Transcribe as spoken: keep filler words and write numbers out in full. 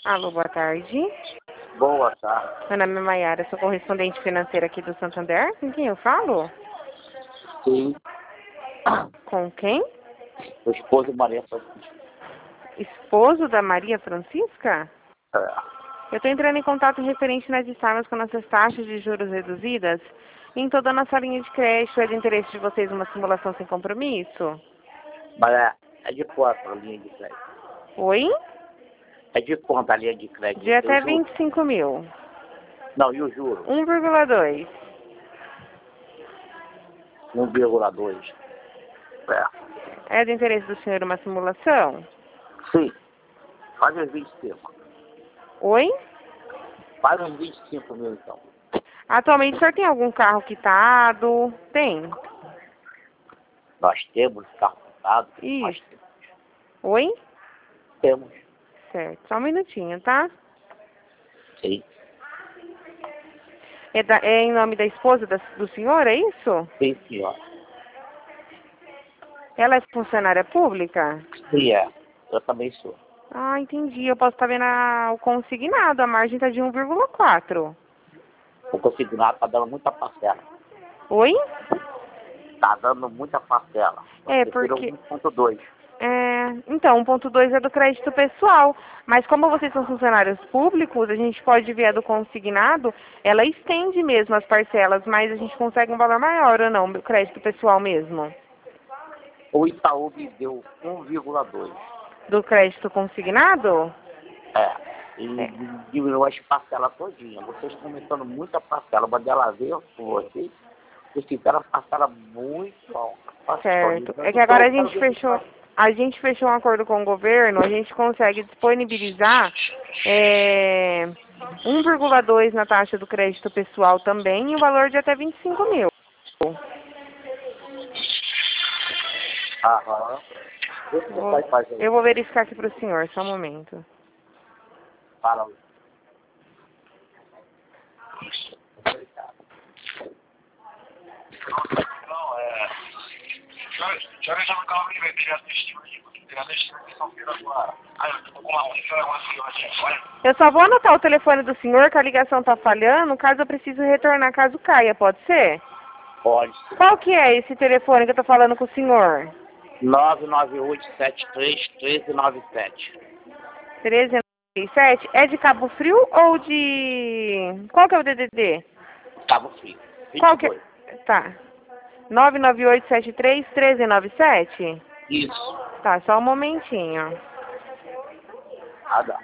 Alô, boa tarde. Boa tarde. Meu nome é Maiara, sou correspondente financeira aqui do Santander. Com quem eu falo? Sim. Com quem? O esposo Maria Francisca. Esposo da Maria Francisca? É. Eu estou entrando em contato referente nas estarmos com nossas taxas de juros reduzidas em toda a nossa linha de crédito. É de interesse de vocês uma simulação sem compromisso? Mas é, é de quanto a linha de crédito? Oi? É de quanto a linha de crédito? De até E o juro? vinte e cinco mil. Não, e o juro? um vírgula dois. um vírgula dois. É. É de interesse do senhor uma simulação? Sim. Faz uns vinte e cinco. Oi? Faz uns vinte e cinco mil, então. Atualmente o senhor tem algum carro quitado? Tem. Nós temos carro quitado. Nós Isso. temos. Oi? Temos. Certo. Só um minutinho, tá? Sim. É, da- é em nome da esposa da- do senhor, é isso? Sim, senhor. Ela é funcionária pública? Sim, é. Eu também sou. Ah, entendi. Eu posso estar vendo a- o consignado. A margem está de um vírgula quatro. O consignado tá dando muita parcela. Oi? Tá dando muita parcela. É, Você tirou porque... um ponto dois. É, então, um ponto dois é do crédito pessoal. Mas como vocês são funcionários públicos, a gente pode ver a do consignado, ela estende mesmo as parcelas, mas a gente consegue um valor maior ou não, do crédito pessoal mesmo? O Itaú me deu um vírgula dois. Do crédito consignado? É. E É. diminuiu as parcelas todinha. Vocês estão aumentando muita parcela. Uma delas veio com vocês. Vocês fizeram a parcela muito alta. Certo. É que agora a gente fechou, a gente fechou um acordo com o governo, a gente consegue disponibilizar é, um vírgula dois na taxa do crédito pessoal também e um valor de até vinte e cinco mil. Aham. O que você Vou- vai fazer? Eu vou verificar aqui para o senhor, só um momento. Fala. Não, é. Já já no carro que vai ter assistiu aí, porque tem assistiu que são feiras agora. Ah, eu tô com uma senhora, uma senhora aqui agora. Eu só vou anotar o telefone do senhor, que a ligação está falhando, caso eu precise retornar, caso caia, pode ser? Pode. Qual que é esse telefone que eu estou falando com o senhor? nove nove oito sete três um três nove sete. treze noventa e sete? É de Cabo Frio ou de... Qual que é o D D D? Cabo Frio. Qual que é? vinte e dois. Tá. nove nove oito sete três um três nove sete? Isso. Tá, só um momentinho. Ah, dá.